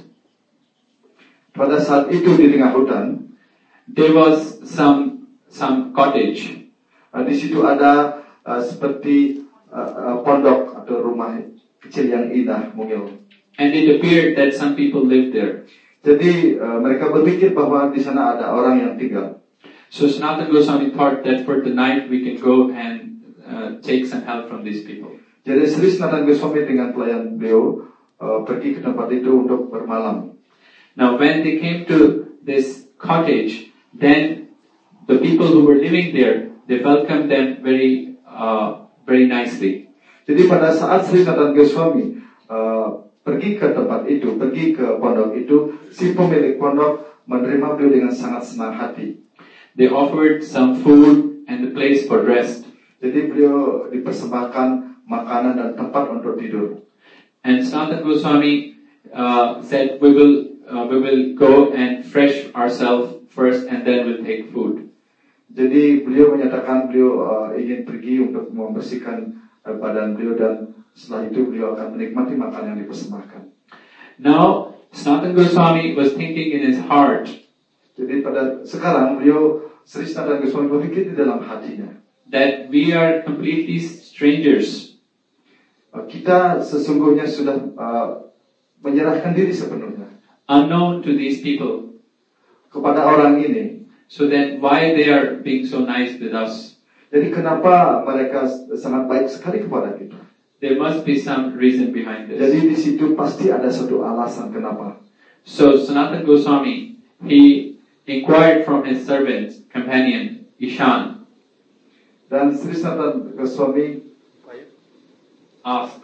Pada saat itu di tengah hutan, there was some some cottage. uh, di situ ada uh, seperti uh, uh, pondok atau rumah kecil yang indah, mungil. And it appeared that some people lived there. Jadi uh, mereka berpikir bahwa di sana ada orang yang tinggal. So Sanatana Goswami thought that for the night we can go and uh, take some help from these people. Jadi Sri Sanatana Goswami dengan pelayan beliau uh, pergi ke tempat itu untuk bermalam. Now when they came to this cottage, then the people who were living there, they welcomed them very, uh, very nicely. Jadi pada saat Sri Sanatana Goswami uh, pergi ke tempat itu, pergi ke pondok itu, si pemilik pondok menerima beliau dengan sangat senang hati. They offered some food and a place for rest. Jadi beliau dipersembahkan makanan dan tempat untuk tidur. And Sanatana Goswami uh, said, we will, uh, we will go and fresh ourselves first and then we'll take food. Jadi beliau menyatakan beliau uh, ingin pergi untuk membersihkan uh, badan beliau dan setelah itu beliau akan menikmati makanan yang dipersembahkan. Now, Sanatana Goswami was thinking in his heart Jadi pada sekarang beliau Sri Sanatana Goswami berpikir di dalam hatinya, that we are completely strangers. uh, kita sesungguhnya sudah uh, menyerahkan diri sepenuhnya Unknown to these people. kepada orang ini. So then why they are being so nice with us? Jadi kenapa mereka sangat baik sekali kepada kita? There must be some reason behind Jadi this. di situ pasti ada suatu alasan kenapa. So Sanatana Goswami, he inquired from his servant, companion, Ishan, Dan Sri Sanatana Goswami asked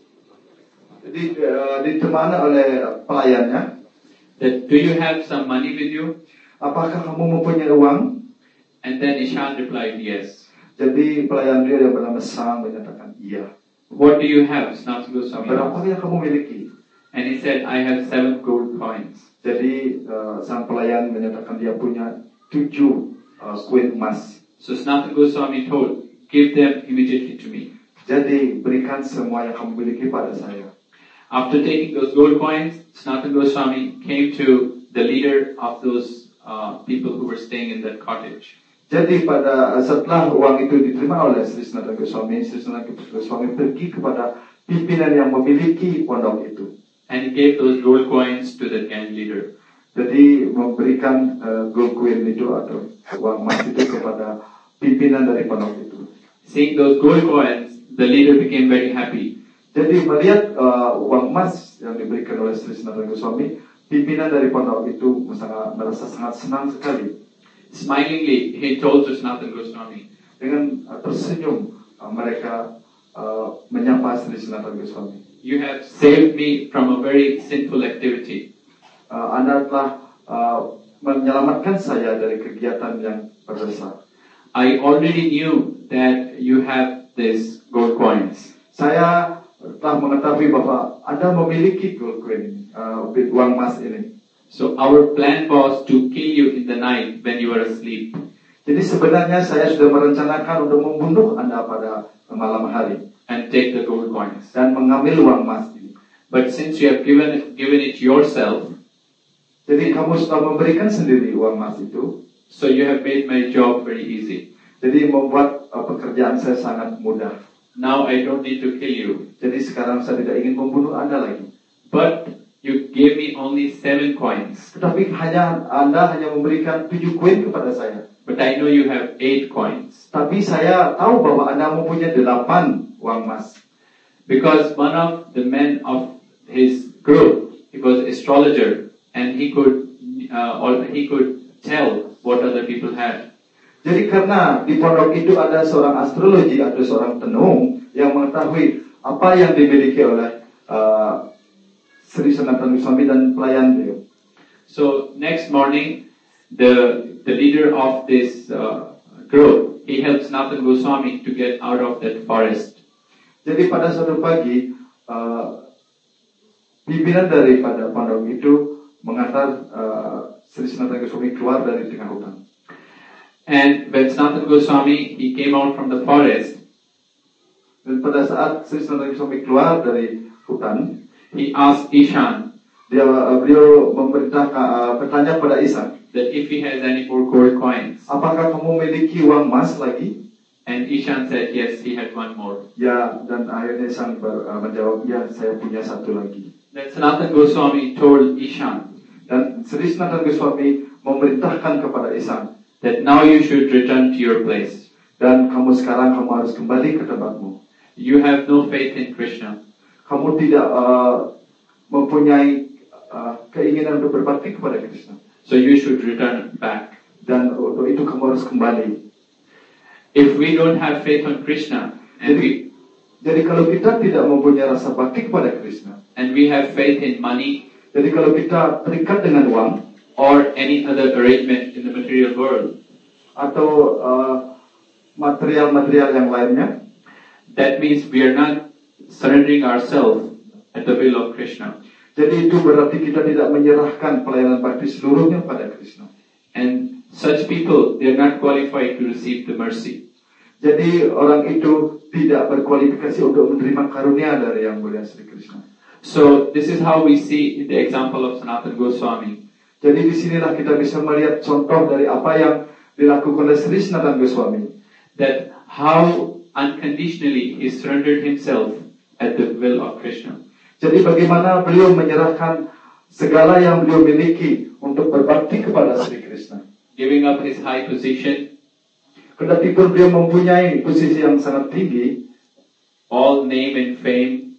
di, uh, ditemani oleh pelayannya, that, do you have some money with you? apakah kamu mempunyai uang? And then Ishan replied, yes. Jadi pelayan beliau yang bernama Sang menyatakan, iya. What do you have? Sanatana Goswami Berapa asked. yang kamu miliki? And he said, I have seven gold coins. Jadi uh, sang pelayan menyatakan dia punya tujuh uh, koin emas. So Sanatana Goswami told, give them immediately to me. Jadi berikan semua yang kamu miliki pada saya. After taking those gold coins, Sanatana Goswami came to the leader of those uh, people who were staying in that cottage. Jadi pada setelah uang itu diterima oleh Sri Sanatana Goswami, Sri Sanatana Goswami pergi kepada pimpinan yang memiliki pondok itu. And he gave those gold coins to the gang leader. Jadi memberikan uh, gold coin itu atau uang emas itu kepada pimpinan dari pondok itu. Seeing those gold coins, the leader became very happy. Jadi melihat uh, uang emas yang diberikan oleh Sri Sanatana Goswami, pimpinan dari pondok itu sangat, merasa sangat senang sekali. Smilingly, he told to Sanatana Goswami, Dengan uh, tersenyum uh, mereka uh, menyapa Sri Sanatana Goswami. you have saved me from a very sinful activity. Uh, anda telah uh, menyelamatkan saya dari kegiatan yang berdosa. I already knew that you have these gold coins. Saya telah mengetahui bahwa Anda memiliki gold coin ini, uh, uang emas ini. So our plan was to kill you in the night when you were asleep. Jadi sebenarnya saya sudah merencanakan untuk membunuh Anda pada malam hari And take the gold coins. dan mengambil uang emas ini. But since you have given it, given it yourself, Jadi kamu sudah memberikan sendiri uang emas itu. so you have made my job very easy. Jadi membuat uh, pekerjaan saya sangat mudah. Now I don't need to kill you. Jadi sekarang saya tidak ingin membunuh Anda lagi. But you gave me only seven coins. Tetapi hanya Anda hanya memberikan tujuh koin kepada saya. But I know you have eight coins. Tapi saya tahu bahwa Anda mempunyai delapan uang emas. Because one of the men of his group, he was an astrologer, and he could, uh, or he could tell what other people had. Jadi karena di pondok itu ada seorang astrologi atau seorang tenung yang mengetahui apa yang dimiliki oleh uh, Sri Sanatana Goswami dan pelayan beliau. So next morning, the the leader of this uh, group, he helped Sanatana Goswami to get out of that forest. Jadi pada suatu pagi uh, pimpinan daripada pondok itu mengantar uh, Sri Sanatana Goswami keluar dari tengah hutan. And when Sanatana Goswami, he came out from the forest, Dan pada saat Sri Sanatana Goswami keluar dari hutan, he asked Ishan dia uh, beliau memerintah uh, bertanya pada Isan, that if he has any more gold coins. apakah kamu memiliki uang emas lagi? And Ishan said yes, he had one more. Ya, dan akhirnya Isan ber, uh, menjawab, ya saya punya satu lagi. Then Sanatana Goswami told Ishan Dan Sri Sanatana Goswami memerintahkan kepada Isan, that now you should return to your place. dan kamu sekarang kamu harus kembali ke tempatmu. You have no faith in Krishna. Kamu tidak uh, mempunyai uh, keinginan untuk berbakti kepada Krishna. So you should return back. Dan untuk itu kamu harus kembali. If we don't have faith on Krishna, and we Jadi kalau kita tidak mempunyai rasa bakti kepada Krishna, and we have faith in money jadi kalau kita terikat dengan uang or any other arrangement in the material world, atau uh, material-material yang lainnya, that means we are not surrendering ourselves at the will of Krishna. jadi itu berarti kita tidak menyerahkan pelayanan bakti seluruhnya pada Krishna. And such people, they are not qualified to receive the mercy. Jadi orang itu tidak berkualifikasi untuk menerima karunia dari Yang Mulia Sri Krishna. So this is how we see in the example of Sanatana Goswami. Jadi disinilah kita bisa melihat contoh dari apa yang dilakukan oleh Sri Sanatana Goswami. That how unconditionally he surrendered himself at the will of Krishna. Jadi bagaimana beliau menyerahkan segala yang beliau miliki untuk berbakti kepada Sri Krishna. Giving up his high position, Kendati pun beliau mempunyai posisi yang sangat tinggi, all name and fame,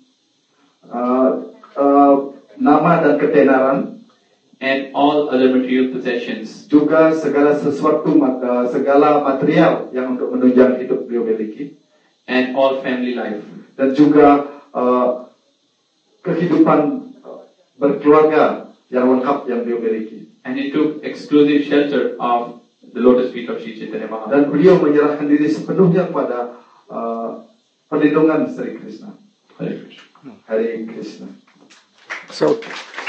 uh, uh, nama dan ketenaran, and all other material possessions, juga segala sesuatu, uh, segala material yang untuk menunjang hidup beliau miliki, and all family life. dan juga uh, kehidupan uh, berkeluarga yang lengkap yang beliau miliki. And he took exclusive shelter of the lotus feet of Sri Chaitanya Mahaprabhu. Dan beliau menyerahkan diri sepenuhnya kepada uh, perlindungan Sri Krishna. Hare Krishna. Hare Krishna. So,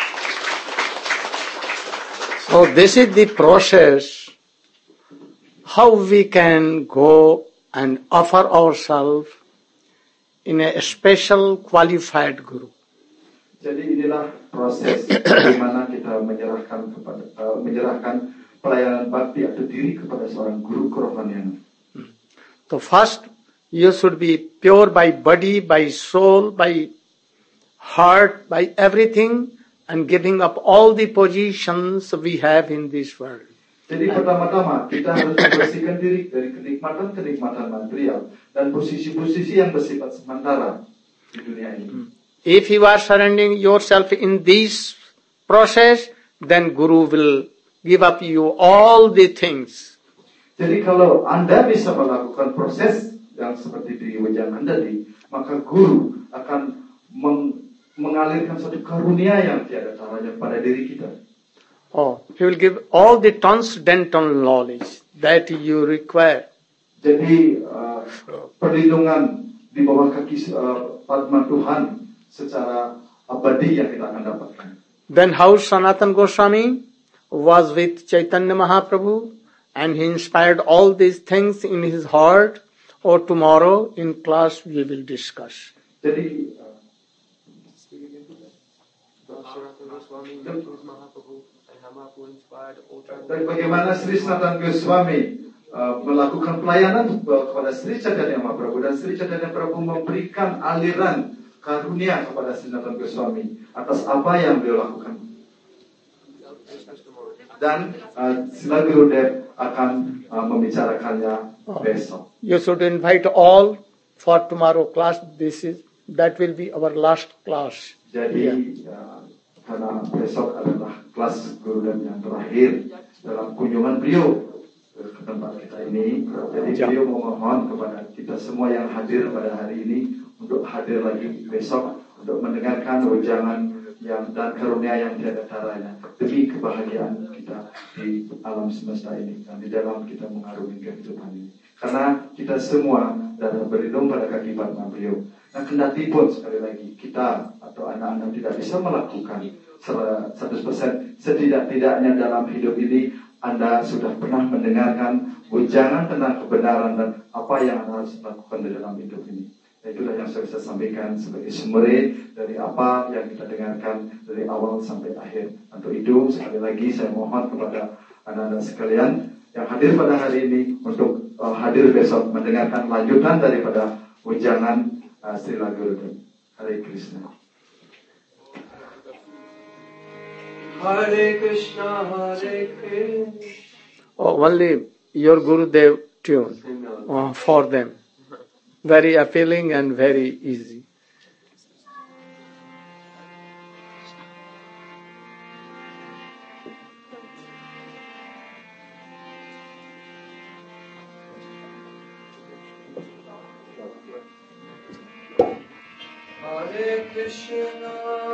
so this is the process how we can go and offer ourselves in a special qualified guru. Jadi inilah proses bagaimana kita menyerahkan kepada uh, menyerahkan pelayanan bakti atau diri kepada seorang guru kerohanian. So first, you should be pure by body, by soul, by heart, by everything, and giving up all the positions we have in this world. Jadi pertama-tama kita harus membersihkan diri dari kenikmatan-kenikmatan material dan posisi-posisi yang bersifat sementara di dunia ini. If you are surrendering yourself in this process, then Guru will give up you all the things. Jadi kalau Anda bisa melakukan proses yang seperti di wajan tadi, maka Guru akan meng- mengalirkan suatu karunia yang tiada taranya pada diri kita. Oh, he will give all the transcendental knowledge that you require. Jadi uh, perlindungan di bawah kaki uh, Padma Tuhan secara abadi yang kita akan dapatkan. Then how Sanatana Goswami was with Chaitanya Mahaprabhu and he inspired all these things in his heart, or tomorrow in class we will discuss. Jadi uh, Sanatana Goswami, Chaitanya Mahaprabhu, and how Mahaprabhu inspired all dan bagaimana Sri Sanatana Goswami uh, melakukan pelayanan kepada Sri Chaitanya Mahaprabhu dan Sri Chaitanya Mahaprabhu memberikan aliran karunia kepada Sri Sanatana Goswami atas apa yang beliau lakukan. Dan uh, Sila Gurudev akan uh, membicarakannya besok. You should invite all for tomorrow class. This is that will be our last class. Jadi uh, karena besok adalah kelas Gurudev yang terakhir dalam kunjungan beliau ke tempat kita ini. Jadi beliau memohon kepada kita semua yang hadir pada hari ini untuk hadir lagi besok untuk mendengarkan wejangan yang dan karunia yang tiada taranya demi kebahagiaan kita di alam semesta ini dan di dalam kita mengarungi kehidupan ini. Karena kita semua darah berlindung pada kaki Padma beliau. Nah, kendati pun sekali lagi kita atau anak-anak tidak bisa melakukan seratus persen, setidak-tidaknya dalam hidup ini Anda sudah pernah mendengarkan wejangan tentang kebenaran dan apa yang Anda harus lakukan di dalam hidup ini. Itulah yang saya bisa sampaikan sebagai summary dari apa yang kita dengarkan dari awal sampai akhir. Untuk itu, sekali lagi saya mohon kepada anak-anak sekalian yang hadir pada hari ini untuk uh, hadir besok mendengarkan lanjutan daripada wejangan uh, Srila Gurudev. Hare Krishna. Hare Krishna, Hare Krishna. Oh, only your Gurudev tune uh, for them. Very appealing and very easy. Hare Krishna.